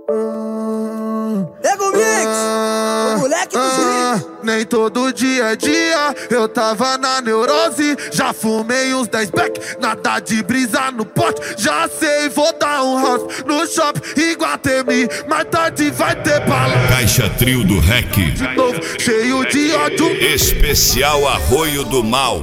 Ego Mix, o moleque dos gritos. Nem todo dia é dia, eu tava na neurose. Já fumei uns 10 back, nada de brisa no pote. Já sei, vou dar um house no shopping Iguatemi. Mais tarde vai ter bala. Caixa Trio do REC. De novo, cheio de ódio. Especial Arroio do Mal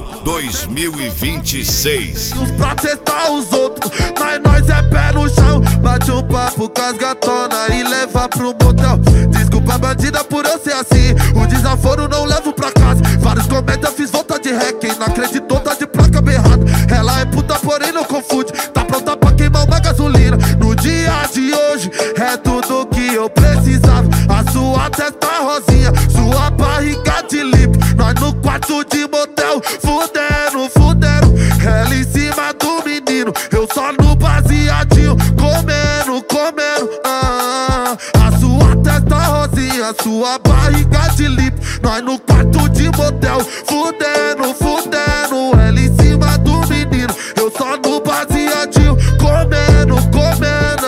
2026. Pra testar os outros, mas nós é pé no chão. Bate um papo com as gatonas e leva pro motel. Desculpa bandida por eu ser assim, o desaforo não levo pra casa. Vários comentam, fiz volta de ré. Quem não acreditou tá de placa berrada. Ela é puta, porém não confunde. Tá pronta pra queimar uma gasolina. No dia de hoje é tudo que eu precisava. A sua testa rosinha, sua barriga de lip. Nós no quarto de motel, fudendo, fudendo. Ela em cima do menino, eu só no baseadinho. Comendo, comendo, a sua testa rosinha, sua barriga de lip. Nós no quarto de motel, fudendo, fudendo. Ela em cima do menino, eu só no baseadinho. Comendo, comendo.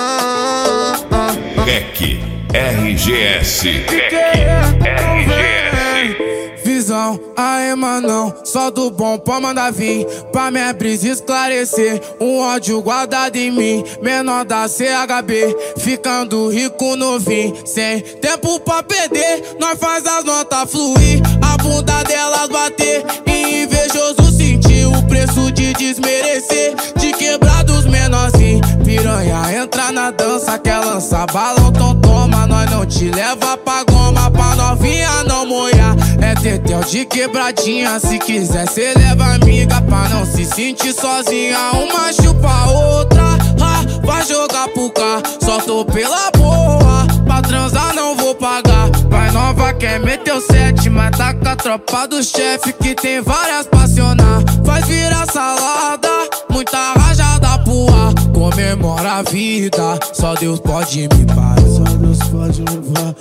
REC, RGS. REC, RGS. Visão, aê manão, só do bom pra mandar vir. Pra minha brisa esclarecer, um ódio guardado em mim. Menor da CHB, ficando rico no vinho. Sem tempo pra perder, nós faz as notas fluir. A bunda delas bater e invejoso sentir o preço de desmerecer, de quebrar dos menorzinhos. Piranha entra na dança, quer lançar balão, então toma. Nós não te leva pra goma, pra novinha não molhar. É tetel de quebradinha, se quiser cê leva amiga, pra não se sentir sozinha. Uma chupa a outra, vai jogar pro cá. Só tô pela boa, pra transar não vou pagar. Vai nova quer meter o 7, mas tá com a tropa do chefe, que tem várias pra acionar. Faz virar salada, muita rajada pro ar. Comemora a vida, só Deus pode me parar. Só Deus pode me parar.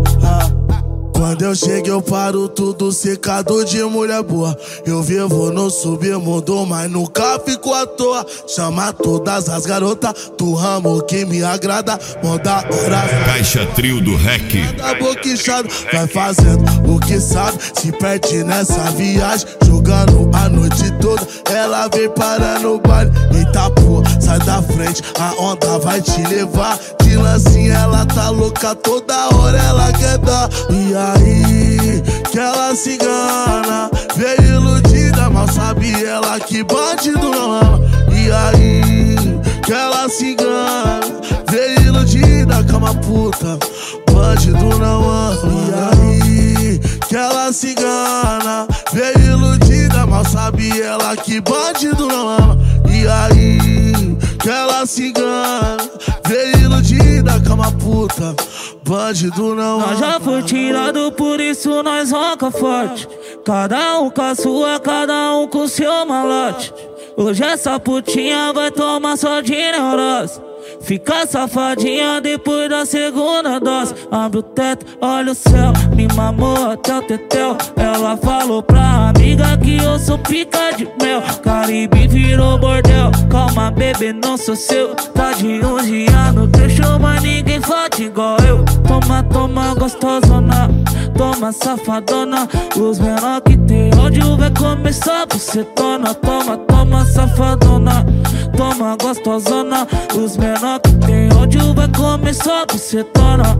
Quando eu chego eu paro tudo secado de mulher boa. Eu vivo no submundo, mas nunca fico à toa. Chama todas as garotas do ramo que me agrada. Manda horas. Caixa Trio do REC. Boquichado, vai fazendo o que sabe. Se perde nessa viagem, jogando a noite toda. Ela vem parar no baile. Eita porra, sai da frente, a onda vai te levar. De lancinha ela tá louca, toda hora ela quer dar. E aí, que ela se engana, veio iludida, mal sabe ela que bandido não ama. E aí, que ela se engana, veio iludida, cama puta, bandido não ama. E aí, que ela se engana, veio iludida, mal sabe ela que bandido não ama. E aí, que ela se engana, veio iludida, cama puta, bandido não ama. Nós já foi tirado, por isso nós roca forte. Cada um com a sua, cada um com o seu malote. Hoje essa putinha vai tomar só de neurose. Fica safadinha depois da segunda dose. Abre o teto, olha o céu, me mamou até o tetel. Ela falou pra amiga que eu sou pica de mel. Caribe virou bordel, calma bebê, não sou seu. Tá de 11 anos, deixou, mas ninguém fode igual eu. Toma, toma gostosona, toma safadona. Os menor que tem ódio vai começar bucetona. Toma, toma safadona, toma gostosona. Os menor que tem ódio vai começar bucetona.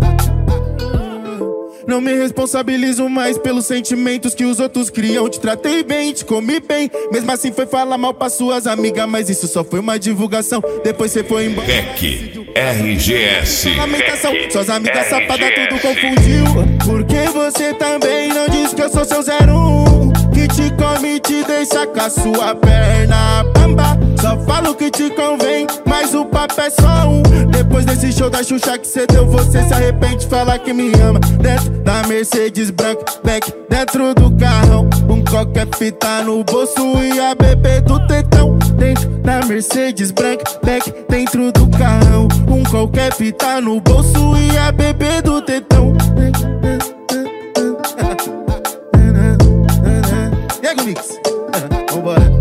Não me responsabilizo mais pelos sentimentos que os outros criam. Te tratei bem, te comi bem, mesmo assim foi falar mal pra suas amigas. Mas isso só foi uma divulgação, depois cê foi embora. REC, RGS. Lamentação, suas amigas safadas tudo confundiu. Porque você também não diz que eu sou seu 01, que te come e te deixa com a sua perna bamba. Só falo que te convém, mas o papo é só um. Depois desse show da Xuxa que cê deu, você se arrepende de falar que me ama. Dentro da Mercedes branca, back dentro do carrão. Qualquer fita no bolso e a bebê do tetão. Dentro da Mercedes branca, back dentro do carrão. Qualquer fita no bolso e a bebê do tetão. Ego Mix, vambora.